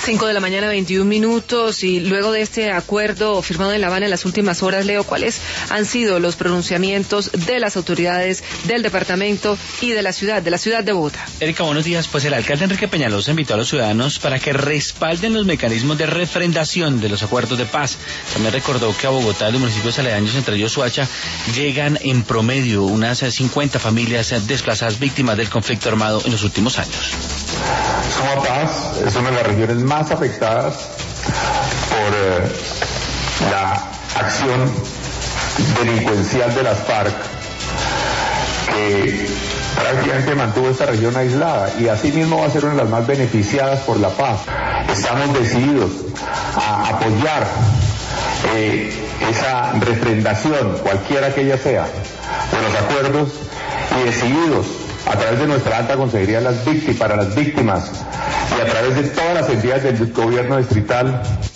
5 de la mañana, 21 minutos, y luego de este acuerdo firmado en La Habana en las últimas horas, Leo, ¿cuáles han sido los pronunciamientos de las autoridades del departamento y de la ciudad de Bogotá? Erika, buenos días. Pues el alcalde Enrique Peñalosa invitó a los ciudadanos para que respalden los mecanismos de refrendación de los acuerdos de paz. También recordó que a Bogotá, los municipios aledaños, entre ellos Soacha, llegan en promedio unas 50 familias desplazadas víctimas del conflicto armado en los últimos años. Sumapaz es una de las regiones más afectadas por la acción delincuencial de las FARC, que prácticamente mantuvo esta región aislada, y asimismo va a ser una de las más beneficiadas por la paz. Estamos decididos a apoyar esa refrendación, cualquiera que ella sea, de los acuerdos, y decididos a través de nuestra alta consejería para las víctimas y a través de todas las entidades del gobierno distrital